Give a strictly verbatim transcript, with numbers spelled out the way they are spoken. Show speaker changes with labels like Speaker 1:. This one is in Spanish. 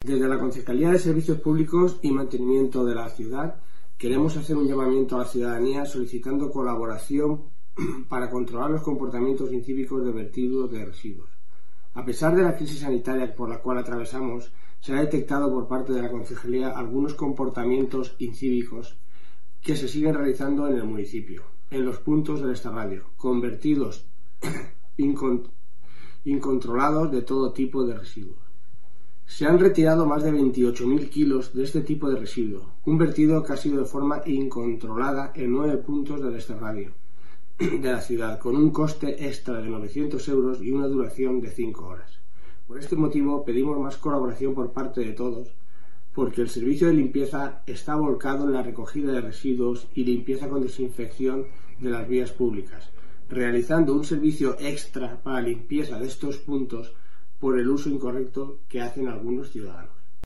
Speaker 1: Desde la Concejalía de Servicios Públicos y Mantenimiento de la Ciudad queremos hacer un llamamiento a la ciudadanía solicitando colaboración para controlar los comportamientos incívicos de vertidos de residuos. A pesar de la crisis sanitaria por la cual atravesamos, se ha detectado por parte de la Concejalía algunos comportamientos incívicos que se siguen realizando en el municipio, en los puntos del extrarradio, con vertidos incont- incontrolados de todo tipo de residuos. Se han retirado más de veintiocho mil kilos de este tipo de residuo, un vertido que ha sido de forma incontrolada en nueve puntos del extrarradio de la ciudad, con un coste extra de novecientos euros y una duración de cinco horas. Por este motivo pedimos más colaboración por parte de todos, porque el servicio de limpieza está volcado en la recogida de residuos y limpieza con desinfección de las vías públicas, realizando un servicio extra para limpieza de estos puntos por el uso incorrecto que hacen algunos ciudadanos.